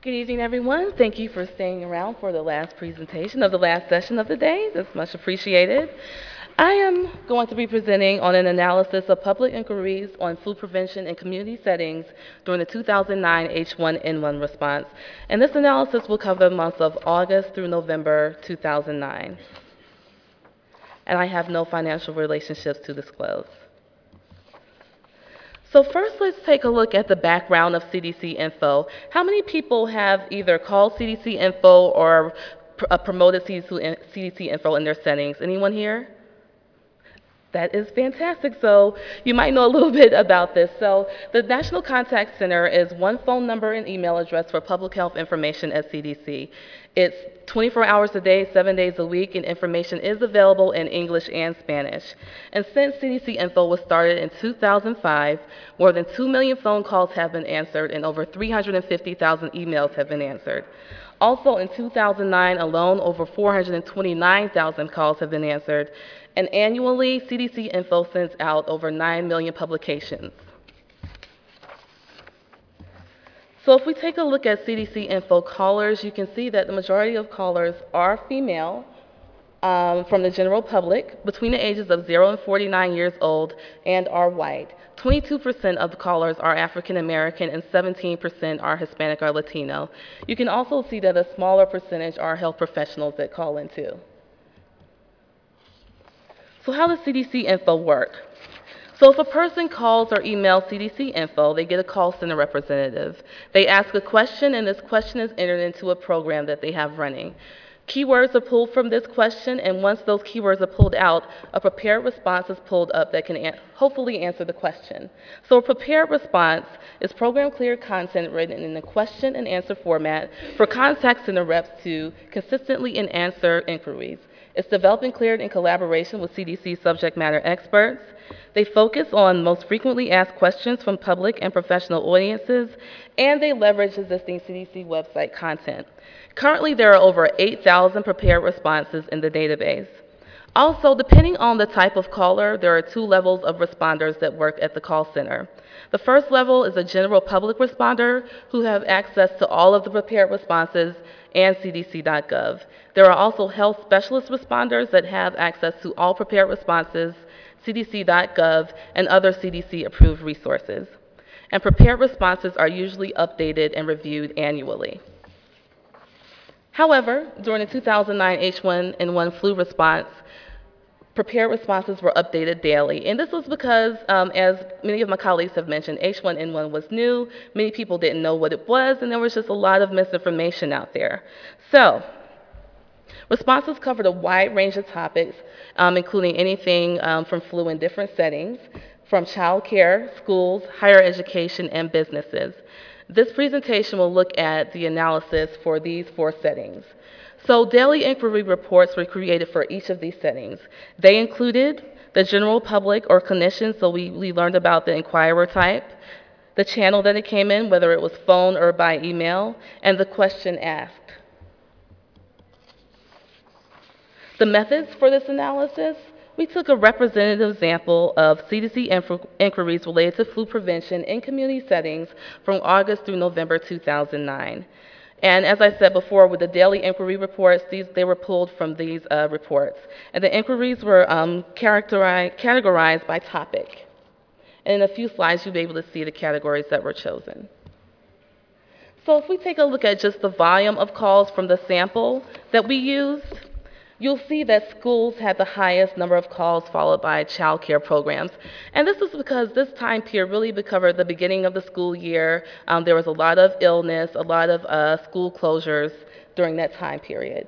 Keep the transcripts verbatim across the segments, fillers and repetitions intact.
Good evening, everyone. Thank you for staying around for the last presentation of the last session of the day. That's much appreciated. I am going to be presenting on an analysis of public inquiries on flu prevention in community settings during the two thousand nine H one N one response. And this analysis will cover the months of August through November two thousand nine. And I have no financial relationships to disclose. So first, let's take a look at the background of C D C Info. How many people have either called C D C Info or pr uh, promoted C D C Info in their settings? Anyone here? That is fantastic. So you might know a little bit about this. So the National Contact Center is one phone number and email address for public health information at C D C. It's twenty-four hours a day, seven days a week, and information is available in English and Spanish. And since C D C Info was started in two thousand five, more than two million phone calls have been answered and over three hundred fifty thousand emails have been answered. Also, in two thousand nine alone, over four hundred twenty-nine thousand calls have been answered, and annually, C D C Info sends out over nine million publications. So if we take a look at C D C Info callers, you can see that the majority of callers are female um, from the general public between the ages of zero and forty-nine years old and are white. twenty-two percent of the callers are African American and seventeen percent are Hispanic or Latino. You can also see that a smaller percentage are health professionals that call in too. So how does C D C Info work? So if a person calls or emails C D C Info, they get a call center representative. They ask a question, and this question is entered into a program that they have running. Keywords are pulled from this question, and once those keywords are pulled out, a prepared response is pulled up that can an hopefully answer the question. So a prepared response is program-cleared content written in a question and answer format for contact center reps to consistently and answer inquiries. It's developed and cleared in collaboration with C D C subject matter experts. They focus on most frequently asked questions from public and professional audiences, and they leverage existing C D C website content. Currently, there are over eight thousand prepared responses in the database. Also, depending on the type of caller, there are two levels of responders that work at the call center. The first level is a general public responder who have access to all of the prepared responses and C D C dot gov. There are also health specialist responders that have access to all prepared responses, C D C dot gov, and other C D C-approved resources. And prepared responses are usually updated and reviewed annually. However, during the two thousand nine H one N one flu response, prepared responses were updated daily. And this was because, um, as many of my colleagues have mentioned, H one N one was new, many people didn't know what it was, and there was just a lot of misinformation out there. So, responses covered a wide range of topics, um, including anything um, from flu in different settings, from child care, schools, higher education, and businesses. This presentation will look at the analysis for these four settings. So daily inquiry reports were created for each of these settings. They included the general public or clinicians, so we, we learned about the inquirer type, the channel that it came in, whether it was phone or by email, and the question asked. The methods for this analysis: we took a representative example of C D C inquiries related to flu prevention in community settings from August through November two thousand nine. And as I said before, with the daily inquiry reports, these, they were pulled from these uh, reports. And the inquiries were um, characterized, categorized by topic. And in a few slides, you'll be able to see the categories that were chosen. So if we take a look at just the volume of calls from the sample that we used, you'll see that schools had the highest number of calls, followed by child care programs. And this is because this time period really covered the beginning of the school year. Um, there was a lot of illness, a lot of uh, school closures during that time period.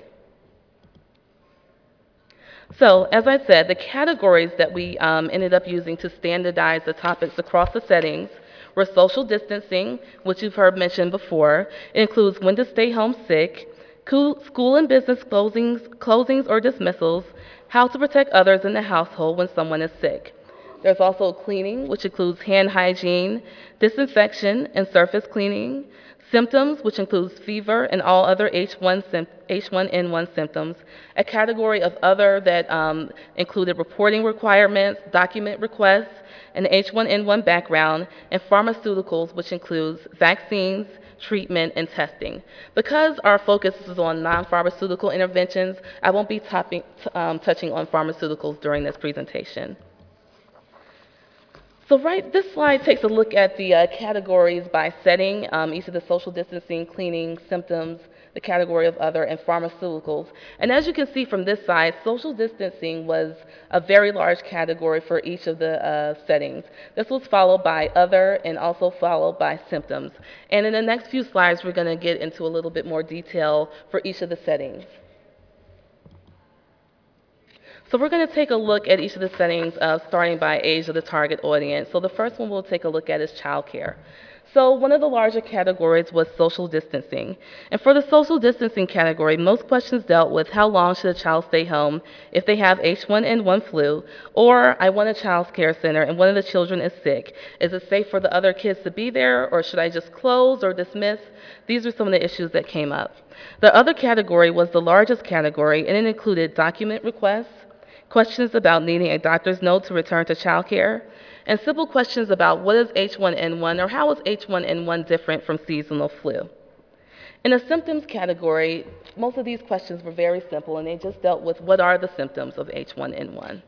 So, as I said, the categories that we um, ended up using to standardize the topics across the settings were social distancing, which you've heard mentioned before. It includes when to stay home sick, school and business closings, closings or dismissals, how to protect others in the household when someone is sick. There's also cleaning, which includes hand hygiene, disinfection and surface cleaning, symptoms, which includes fever and all other H one N one symptoms, a category of other that um, included reporting requirements, document requests, an H one N one background, and pharmaceuticals, which includes vaccines, treatment, and testing. Because our focus is on non-pharmaceutical interventions, I won't be topping, um, touching on pharmaceuticals during this presentation. So right, this slide takes a look at the uh, categories by setting, um, each of the social distancing, cleaning, symptoms, the category of other, and pharmaceuticals. And as you can see from this side, social distancing was a very large category for each of the uh, settings. This was followed by other and also followed by symptoms. And in the next few slides, we're going to get into a little bit more detail for each of the settings. So we're going to take a look at each of the settings, uh, starting by age of the target audience. So the first one we'll take a look at is childcare. So one of the larger categories was social distancing. And for the social distancing category, most questions dealt with how long should a child stay home if they have H one N one flu, or I want a child care center and one of the children is sick. Is it safe for the other kids to be there, or should I just close or dismiss? These were some of the issues that came up. The other category was the largest category, and it included document requests, questions about needing a doctor's note to return to childcare, and simple questions about what is H one N one or how is H one N one different from seasonal flu. In the symptoms category, most of these questions were very simple, and they just dealt with what are the symptoms of H one N one.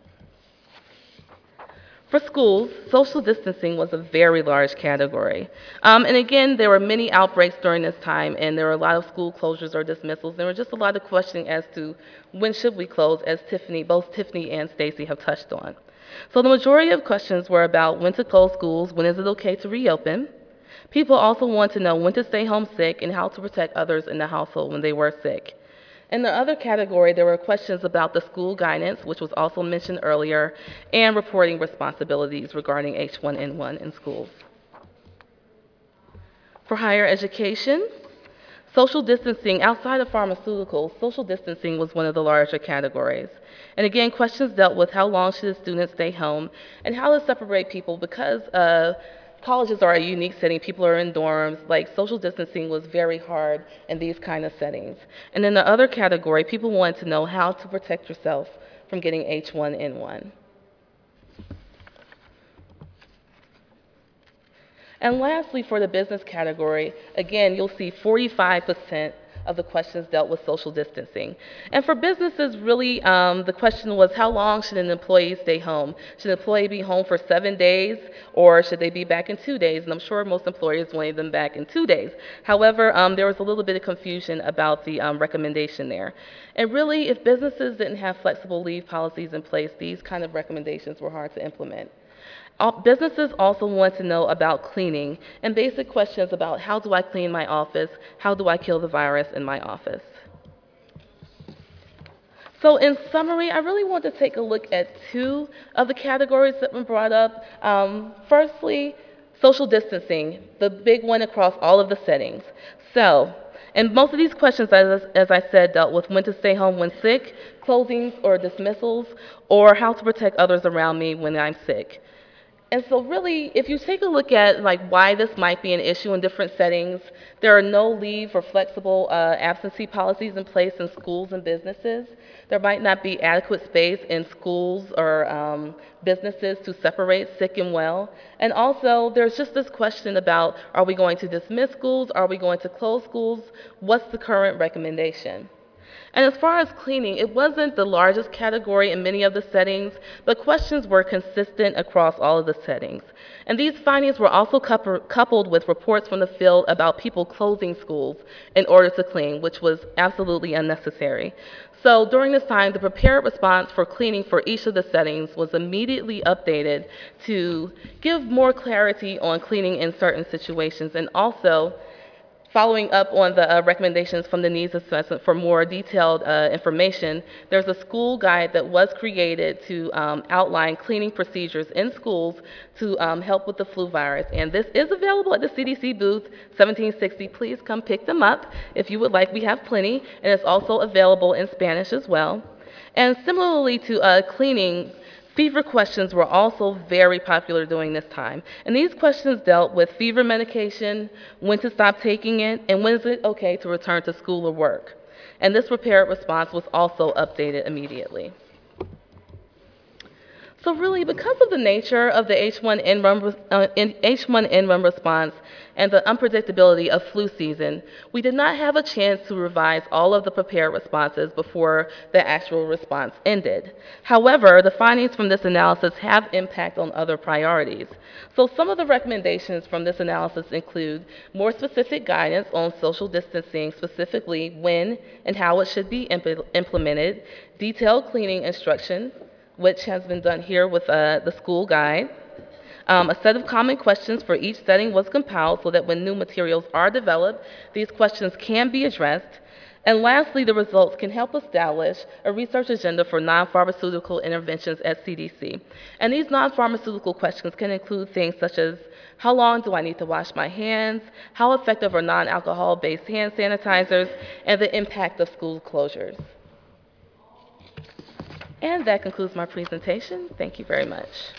For schools, social distancing was a very large category. Um, and again, there were many outbreaks during this time, and there were a lot of school closures or dismissals. There were just a lot of questioning as to when should we close, as Tiffany, both Tiffany and Stacy have touched on. So the majority of questions were about when to close schools, when is it okay to reopen. People also want to know when to stay home sick and how to protect others in the household when they were sick. In the other category, there were questions about the school guidance, which was also mentioned earlier, and reporting responsibilities regarding H one N one in schools. For higher education, social distancing outside of pharmaceuticals, social distancing was one of the larger categories. And again, questions dealt with how long should a student stay home and how to separate people because uh, colleges are a unique setting. People are in dorms. Like, social distancing was very hard in these kind of settings. And in the other category, people wanted to know how to protect yourself from getting H one N one. And lastly, for the business category, again, you'll see forty-five percent of the questions dealt with social distancing. And for businesses, really, um, the question was, how long should an employee stay home? Should an employee be home for seven days, or should they be back in two days? And I'm sure most employers wanted them back in two days. However, um, there was a little bit of confusion about the um, recommendation there. And really, if businesses didn't have flexible leave policies in place, these kind of recommendations were hard to implement. Businesses also want to know about cleaning and basic questions about how do I clean my office, how do I kill the virus in my office. So in summary, I really want to take a look at two of the categories that were brought up. Um, firstly, social distancing, the big one across all of the settings. So, and most of these questions, as, as I said, dealt with when to stay home when sick, closings or dismissals, or how to protect others around me when I'm sick. And so really, if you take a look at like why this might be an issue in different settings, there are no leave or flexible uh, absentee policies in place in schools and businesses. There might not be adequate space in schools or um, businesses to separate sick and well. And also, there's just this question about, are we going to dismiss schools? Are we going to close schools? What's the current recommendation? And as far as cleaning, it wasn't the largest category in many of the settings, but questions were consistent across all of the settings. And these findings were also coupled with reports from the field about people closing schools in order to clean, which was absolutely unnecessary. So during this time, the prepared response for cleaning for each of the settings was immediately updated to give more clarity on cleaning in certain situations, and also following up on the uh, recommendations from the needs assessment for more detailed uh, information, there's a school guide that was created to um, outline cleaning procedures in schools to um, help with the flu virus. And this is available at the C D C booth, seventeen sixty. Please come pick them up if you would like. We have plenty. And it's also available in Spanish as well. And similarly to uh, cleaning, fever questions were also very popular during this time. And these questions dealt with fever medication, when to stop taking it, and when is it okay to return to school or work. And this prepared response was also updated immediately. So really, because of the nature of the H one N one, uh, H one N one response and the unpredictability of flu season, we did not have a chance to revise all of the prepared responses before the actual response ended. However, the findings from this analysis have impact on other priorities. So some of the recommendations from this analysis include more specific guidance on social distancing, specifically when and how it should be impl- implemented, detailed cleaning instruction, which has been done here with uh, the school guide. Um, a set of common questions for each setting was compiled so that when new materials are developed, these questions can be addressed. And lastly, the results can help establish a research agenda for non-pharmaceutical interventions at C D C. And these non-pharmaceutical questions can include things such as, how long do I need to wash my hands? How effective are non-alcohol-based hand sanitizers? And the impact of school closures. And that concludes my presentation. Thank you very much.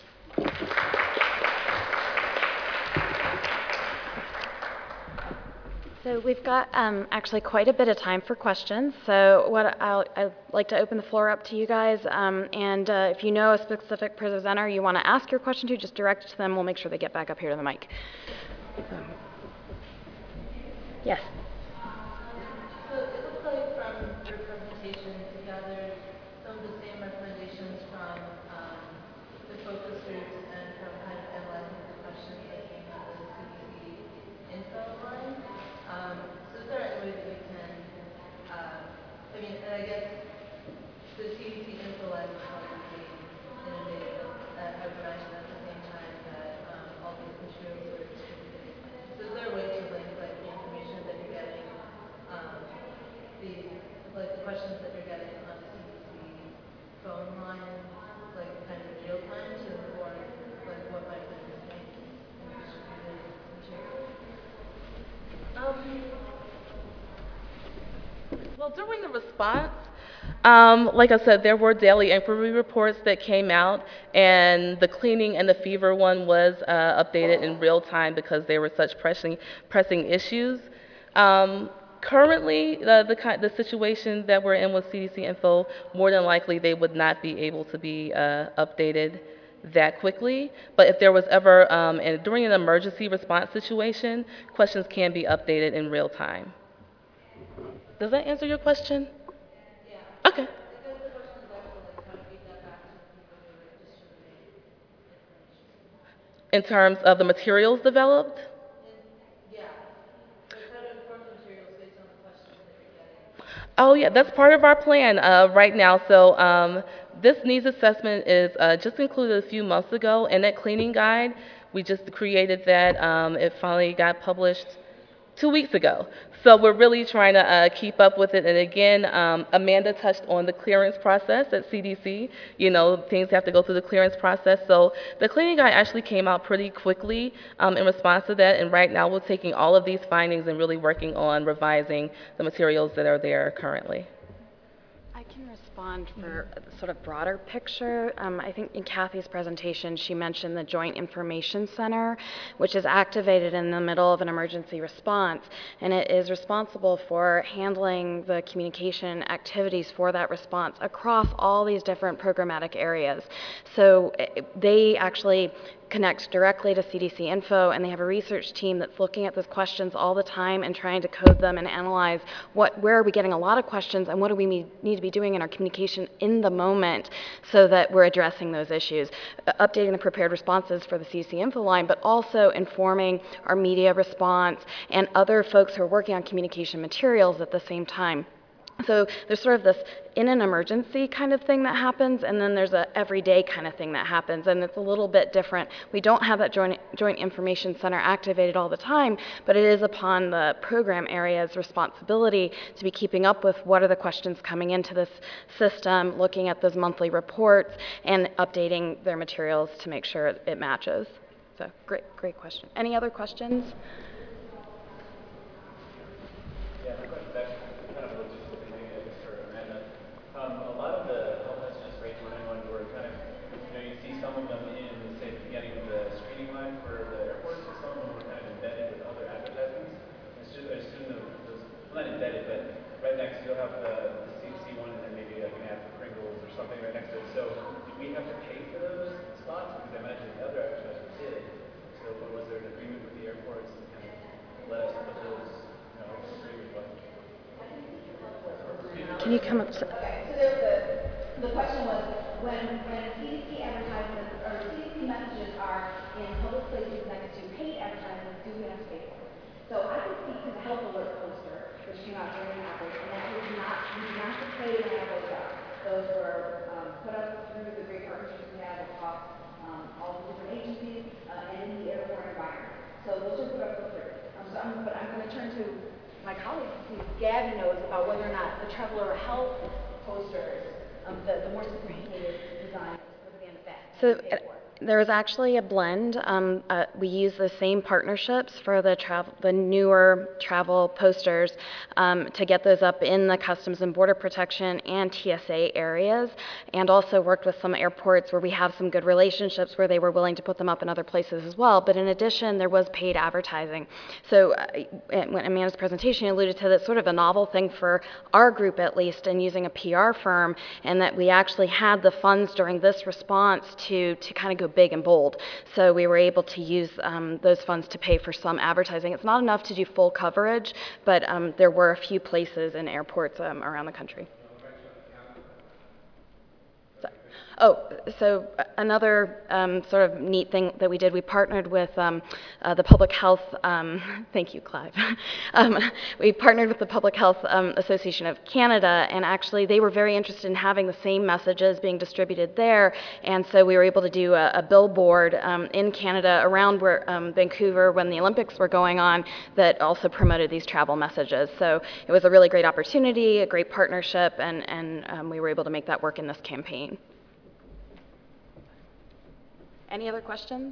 So we've got um, actually quite a bit of time for questions. So what I'll, I'd like to open the floor up to you guys. Um, and uh, if you know a specific presenter you want to ask your question to, just direct it to them. We'll make sure they get back up here to the mic. So. Yes. So it looks like from your presentation you gathered some of the same recommendations from um, the focus groups and from kind of analyzing the questions that came out of the C D C info line. Um, so is there any way that we can, uh, I mean, and I guess the C D C info line was probably inundated, uh, I would imagine at the same time that um, all these materials were distributed. So is there a way to link like the information that you're getting, um, the like the questions that you're getting on C D C phone line, like kind of real time to inform like what might be missing in the distributed material? Um, well, during the response, um, like I said, there were daily inquiry reports that came out, and the cleaning and the fever one was uh, updated in real time because they were such pressing, pressing issues. Um, currently, the, the, the situation that we're in with C D C info, more than likely they would not be able to be uh, updated that quickly. But if there was ever, um, and during an emergency response situation, questions can be updated in real time. Does that answer your question? Yeah. Okay. I guess the question is also like how to feed that back to the people who are distributing information. In terms of the materials developed? And yeah, like how to inform the materials based on the questions that you're getting. Oh, yeah, that's part of our plan uh, right now. So um, this needs assessment is uh, just included a few months ago in that cleaning guide. We just created that. Um, it finally got published two weeks ago. So we're really trying to uh, keep up with it. And again, um, Amanda touched on the clearance process at C D C. You know, things have to go through the clearance process. So the cleaning guide actually came out pretty quickly um, in response to that. And right now we're taking all of these findings and really working on revising the materials that are there currently. I can respond for a sort of broader picture. Um, I think in Kathy's presentation, she mentioned the Joint Information Center, which is activated in the middle of an emergency response, and it is responsible for handling the communication activities for that response across all these different programmatic areas. So it, they actually connect directly to C D C info, and they have a research team that's looking at those questions all the time and trying to code them and analyze what, where are we getting a lot of questions and what do we need to be doing in our communication in the moment so that we're addressing those issues. Uh, updating the prepared responses for the C D C info line, but also informing our media response and other folks who are working on communication materials at the same time. So there's sort of this in an emergency kind of thing that happens, and then there's a everyday kind of thing that happens, and it's a little bit different. We don't have that joint, joint information center activated all the time, but it is upon the program area's responsibility to be keeping up with what are the questions coming into this system, looking at those monthly reports, and updating their materials to make sure it matches. So great, great question. Any other questions? Yeah, my question's actually kind of a logistical thing, maybe I guess for Amanda. Um, a lot of the health messages for H one N one were kind of, you know, you see some of them in, say, the beginning of the screening line for the airports, and some of them were kind of embedded with other advertisements. It's just, I assume those, those, well, not embedded, but right next you'll have the, the C D C one, and then maybe like an ad for Pringles or something right next to it. So we have to pay for those slots? Because I imagine the other advertisers did. So but was there an agreement with the airports to kind of let us put those, you know, agree with what? Can you come up to? Okay, so there was a, the question was, when, when C D C advertisements, or C D C messages are in public places next to paid advertisements, do we have to pay for it? So I can speak to the health alert poster, which came out during the outbreak, and that was not, we did not have to pay to have those up. Those were um, put up through the great partnerships we have across um, all the different agencies uh, and in the airport environment. So those are put up for free. Um, so I'm, but I'm going to turn to my colleagues to see if Gabby knows about whether or not the traveler health posters, um, the, the more sophisticated design, whether they end up back. So uh, there was actually a blend. Um, uh, we use the same partnerships for the travel, the newer travel posters um, to get those up in the Customs and Border Protection and T S A areas, and also worked with some airports where we have some good relationships where they were willing to put them up in other places as well. But in addition, there was paid advertising. So uh, when Amanda's presentation alluded to that, sort of a novel thing for our group at least, in using a P R firm, and that we actually had the funds during this response to to kind of go big and bold. So we were able to use um, those funds to pay for some advertising. It's not enough to do full coverage, but um, there were a few places in airports um, around the country. Oh, so another um, sort of neat thing that we did, we partnered with um, uh, the Public Health, um, thank you, Clive. um, we partnered with the Public Health um, Association of Canada, and actually they were very interested in having the same messages being distributed there, and so we were able to do a, a billboard um, in Canada around where um, Vancouver when the Olympics were going on that also promoted these travel messages. So it was a really great opportunity, a great partnership, and, and um, we were able to make that work in this campaign. Any other questions?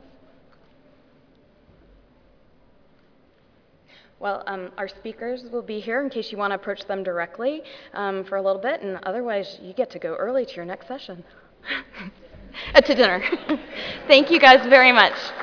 Well, um, our speakers will be here in case you want to approach them directly um, for a little bit, and otherwise you get to go early to your next session. uh, to dinner. Thank you guys very much.